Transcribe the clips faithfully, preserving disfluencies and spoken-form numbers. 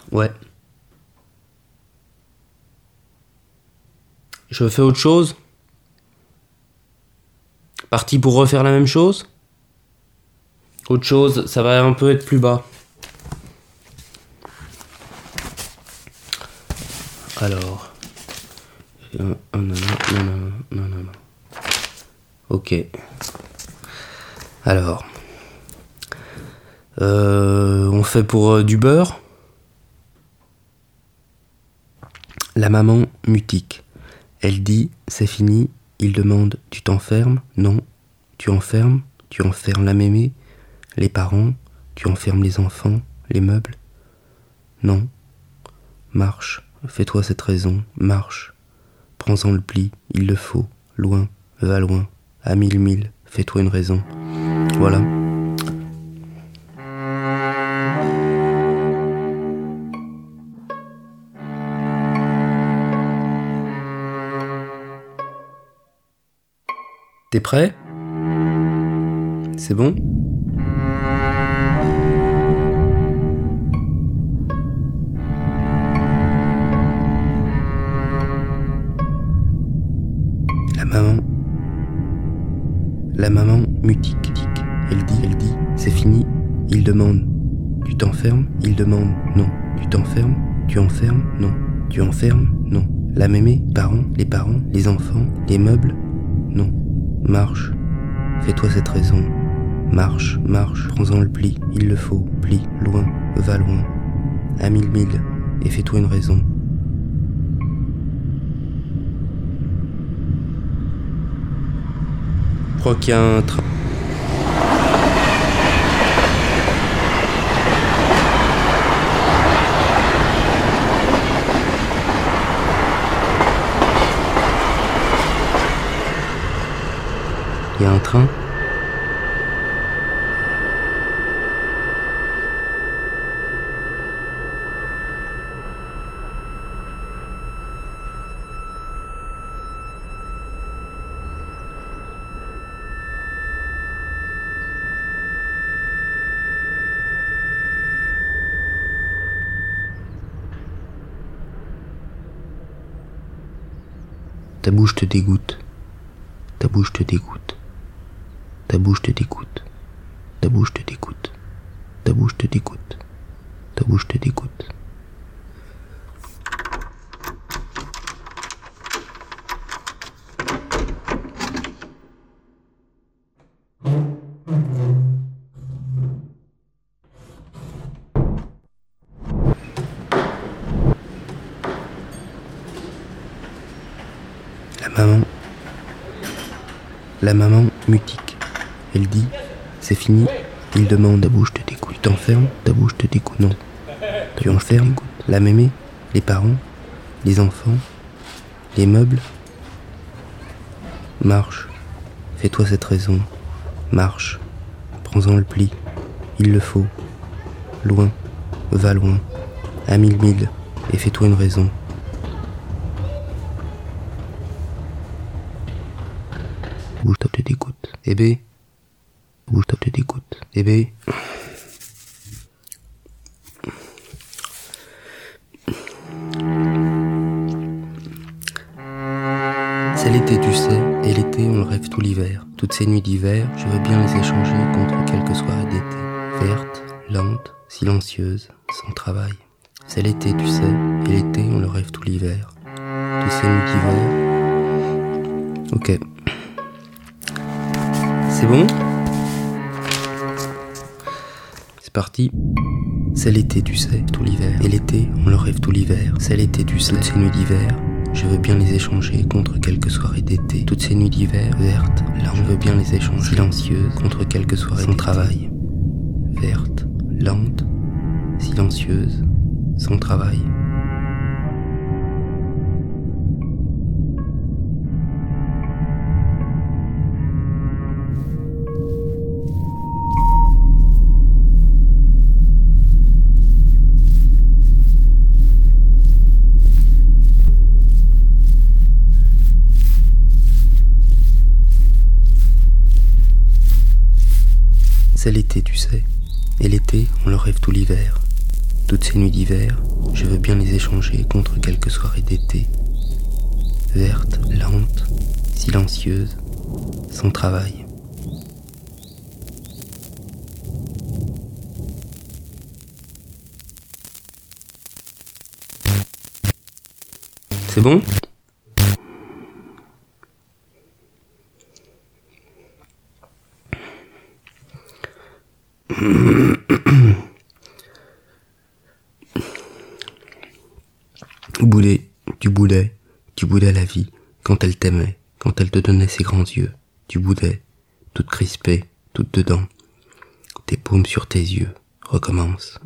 Ouais. Je fais autre chose? Parti pour refaire la même chose? Autre chose, ça va un peu être plus bas. Alors. Non, non, non, non, non, non. Ok. Alors. Euh, on fait pour euh, du beurre. La maman mutique. Elle dit, c'est fini. Il demande, tu t'enfermes? Non. Tu enfermes? Tu enfermes la mémé? Les parents? Tu enfermes les enfants? Les meubles? Non. Marche. Fais-toi cette raison. Marche. Prends-en le pli. Il le faut. Loin. Va loin. À mille mille. Fais-toi une raison. Voilà. T'es prêt? C'est bon? La maman. La maman mutique. Elle dit, elle dit, c'est fini. Il demande, tu t'enfermes? Il demande, non. Tu t'enfermes? Tu enfermes? Non. Tu enfermes? Non. La mémé, parents, les parents, les enfants, les meubles? Non. Marche. Fais-toi cette raison. Marche, marche, prends-en le pli, il le faut, pli, loin, va loin, à mille mille, et fais-toi une raison. Je crois qu'il y a un train. Il y a un train. Ta bouche te dégoûte. Ta bouche te dégoûte. Ta bouche te dégoûte. Ta bouche te dégoûte. Ta bouche te dégoûte. Ta bouche te dégoûte. La maman. La maman mutique. Elle dit, c'est fini. Il demande, ta bouche te dégoûte. Tu t'enfermes? Ta bouche te dégoûte. Non. Tu enfermes? La mémé, les parents, les enfants, les meubles? Marche. Fais-toi cette raison. Marche. Prends-en le pli. Il le faut. Loin. Va loin. À mille mille. Et fais-toi une raison. Bouge toi te dégoûte. Eh bé. Bouge toi te dégoûte. Eh bé. C'est l'été, tu sais, et l'été on le rêve tout l'hiver. Toutes ces nuits d'hiver, je veux bien les échanger contre quelques soirées d'été. Vertes, lentes, silencieuses, sans travail. C'est l'été, tu sais, et l'été on le rêve tout l'hiver. Toutes ces nuits d'hiver. Ok. C'est bon? C'est parti. C'est l'été, tu sais, tout l'hiver. Et l'été, on le rêve tout l'hiver. C'est l'été, tu sais, toutes ces nuits d'hiver. Je veux bien les échanger contre quelques soirées d'été. Toutes ces nuits d'hiver, vertes, là je veux bien les échanger. Silencieuses, contre quelques soirées sans travail. Vertes, lentes, silencieuses, sans travail. C'est l'été, tu sais, et l'été, on le rêve tout l'hiver. Toutes ces nuits d'hiver, je veux bien les échanger contre quelques soirées d'été. Vertes, lentes, silencieuses, sans travail. C'est bon ? Boudais, tu boudais, tu boudais la vie, quand elle t'aimait, quand elle te donnait ses grands yeux. Tu boudais, toute crispée, toute dedans. Tes paumes sur tes yeux, recommence.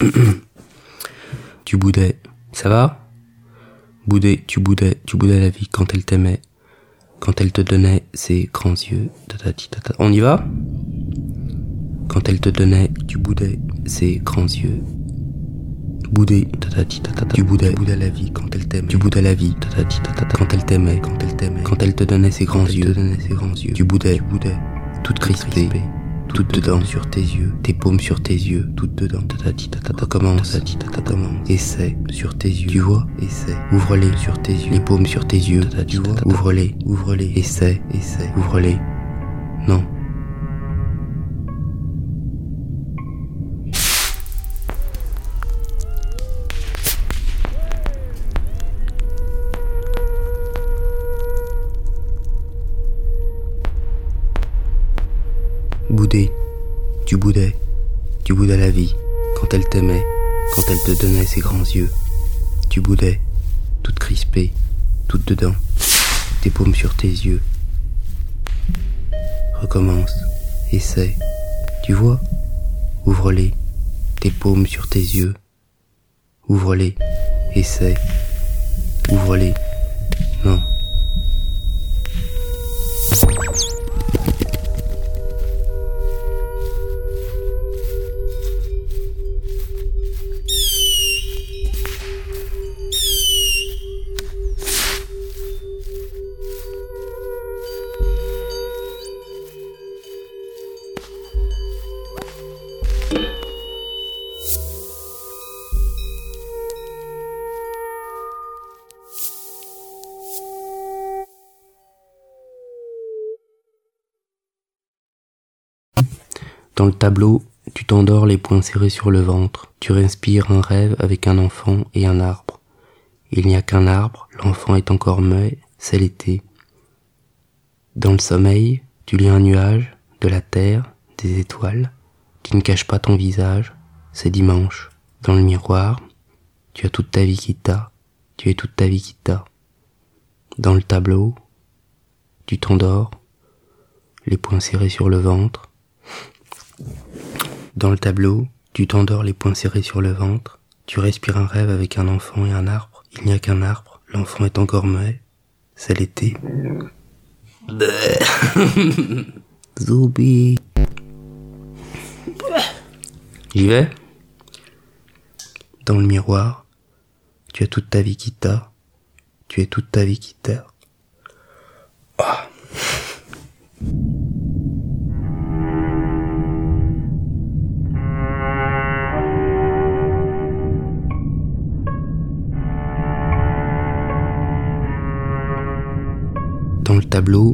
Tu boudais, ça va ? Boudais, tu boudais, tu boudais la vie quand elle t'aimait, quand elle te donnait ses grands yeux. Tatati, tata. On y va ? Quand elle te donnait, tu boudais ses grands yeux. Boudais, tatati, tatata. Tu boudais, boudais la vie quand elle t'aimait. Tu boudais la vie, tatati, tatata. Quand elle t'aimait, quand elle t'aimait. Quand elle te donnait ses grands yeux, te donnait ses grands yeux. Tu boudais, tu boudais, toute crispée, toute dedans sur tes yeux, tes paumes sur tes yeux, toutes dedans. Tatati, tatata. Commence, tatati, tatata. Commence. Essaie sur tes yeux. Tu vois, essaie. Ouvre-les sur tes yeux. Les paumes sur tes yeux. Tu vois, ouvre-les, ouvre-les. Essaie, essaie. Ouvre-les. Non. Boudais, tu boudais, tu boudais la vie, quand elle t'aimait, quand elle te donnait ses grands yeux. Tu boudais, toute crispée, toute dedans, tes paumes sur tes yeux. Recommence, essaie, tu vois, ouvre-les, tes paumes sur tes yeux. Ouvre-les, essaie, ouvre-les, non. Dans le tableau, tu t'endors les poings serrés sur le ventre. Tu respires un rêve avec un enfant et un arbre. Il n'y a qu'un arbre, l'enfant est encore muet, c'est l'été. Dans le sommeil, tu lis un nuage, de la terre, des étoiles, qui ne cachent pas ton visage, c'est dimanche. Dans le miroir, tu as toute ta vie qui t'a, tu es toute ta vie qui t'a. Dans le tableau, tu t'endors, les poings serrés sur le ventre. Dans le tableau, tu t'endors les poings serrés sur le ventre, tu respires un rêve avec un enfant et un arbre. Il n'y a qu'un arbre, l'enfant est encore muet, c'est l'été. Zoubi. J'y vais. Dans le miroir, tu as toute ta vie qui t'a, tu es toute ta vie qui t'a. Oh. Dans le tableau,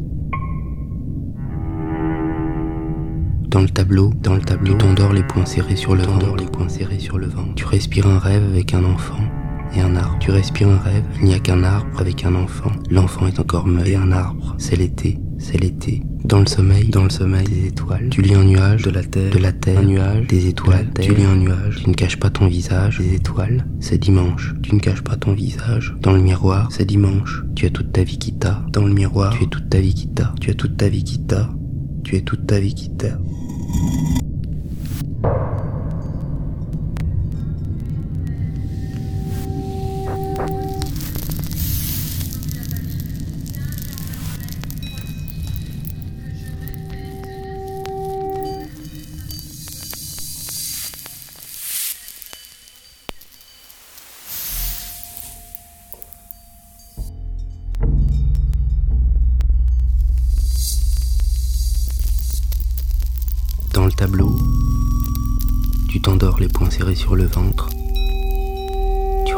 dans le tableau, dans le tableau, tu t'endors les poings serrés sur le ventre, les poings serrés sur le ventre. Tu respires un rêve avec un enfant et un arbre. Tu respires un rêve, il n'y a qu'un arbre avec un enfant. L'enfant est encore muet et un arbre. C'est l'été, c'est l'été. Dans le sommeil, dans le sommeil, des étoiles. Tu lis un nuage, de la terre, de la terre, un nuage, des étoiles. Tu lis un nuage, tu ne caches pas ton visage, des étoiles. C'est dimanche, tu ne caches pas ton visage. Dans le miroir, c'est dimanche. Tu as toute ta vie qui t'a. Dans le miroir, tu es toute ta vie qui t'a. Tu as toute ta vie qui t'a. Tu es toute ta vie qui t'a. Dans le tableau, tu t'endors les poings serrés sur le ventre,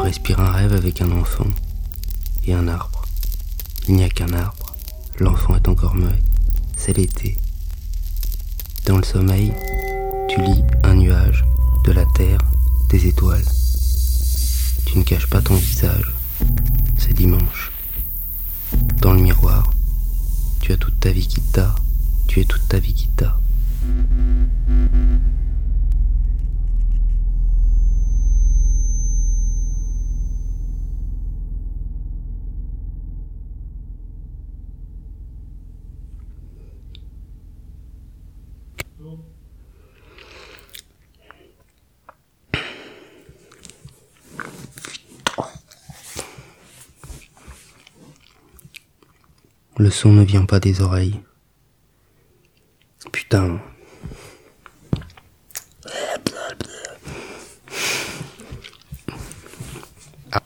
respires un rêve avec un enfant et un arbre. Il n'y a qu'un arbre, l'enfant est encore muet, c'est l'été. Dans le sommeil, tu lis un nuage, de la terre, des étoiles. Tu ne caches pas ton visage, c'est dimanche. Dans le miroir, tu as toute ta vie qui t'a, tu es toute ta vie qui t'a. Le son ne vient pas des oreilles. Putain. Ah.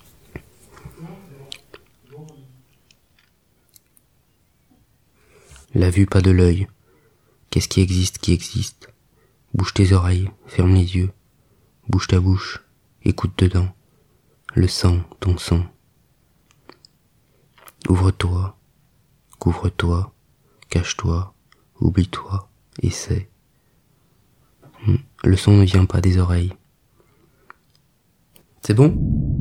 La vue, pas de l'œil. Qu'est-ce qui existe, qui existe? Bouge tes oreilles, ferme les yeux. Bouge ta bouche, écoute dedans. Le sang, ton sang. Ouvre-toi. Couvre-toi, cache-toi, oublie-toi, essaie. Le son ne vient pas des oreilles. C'est bon ?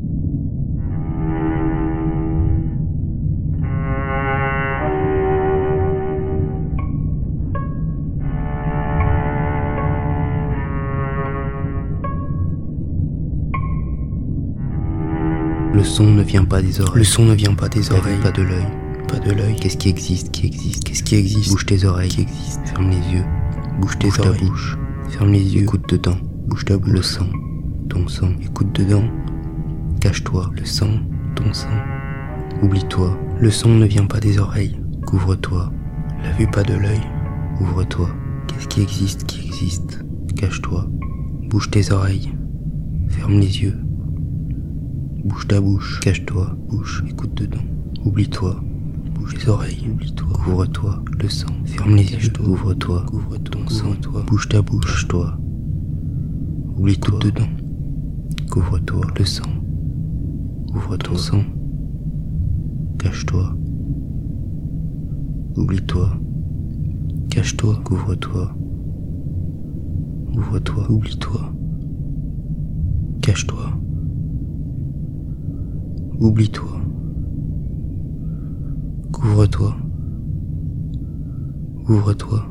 Le son ne vient pas des oreilles. Le son ne vient pas des oreilles, pas de l'œil. Pas de l'œil, qu'est-ce qui existe, qui existe, qu'est-ce qui existe? Bouge tes oreilles, qui existe, ferme les yeux, bouge tes bouge oreilles, ta bouche, ferme les yeux, écoute dedans, bouge ta bouche, le sang, ton sang, écoute dedans, cache-toi, le sang, ton sang, oublie-toi, le son ne vient pas des oreilles, couvre-toi, la vue pas de l'œil, ouvre-toi, qu'est-ce qui existe, qui existe, cache-toi, bouge tes oreilles, ferme les yeux, bouge ta bouche, cache-toi, bouge, écoute dedans, oublie-toi. Bouge les oreilles, oublie-toi, couvre-toi, le sang, ferme les yeux, ouvre-toi, couvre ton sang, toi, bouge ta bouche, cache-toi, oublie tout dedans, couvre-toi, le sang, ouvre ton sang, cache-toi, oublie-toi, cache-toi, couvre-toi, ouvre-toi, oublie-toi, cache-toi, oublie-toi. Ouvre-toi, ouvre-toi.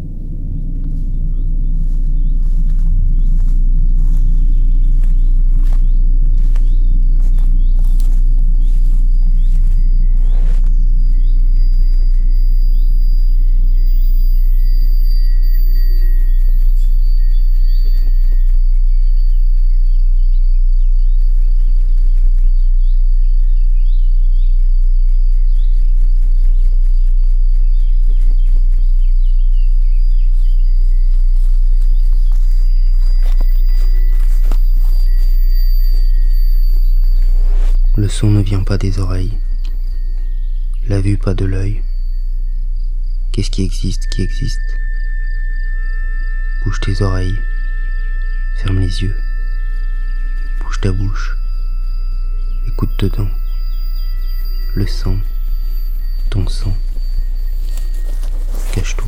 Le son ne vient pas des oreilles, la vue pas de l'œil. Qu'est-ce qui existe, qui existe? Bouge tes oreilles, ferme les yeux, bouge ta bouche, écoute dedans, le sang, ton sang, cache-toi.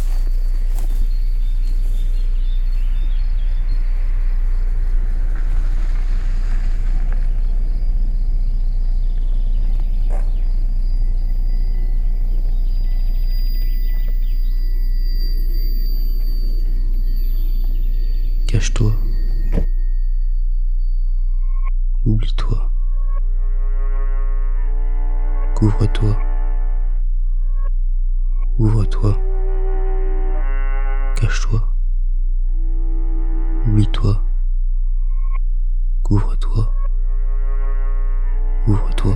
Cache-toi, oublie-toi, couvre-toi, ouvre-toi, cache-toi, oublie-toi, couvre-toi, ouvre-toi,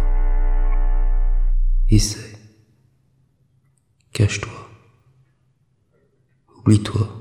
essaie, cache-toi, oublie-toi.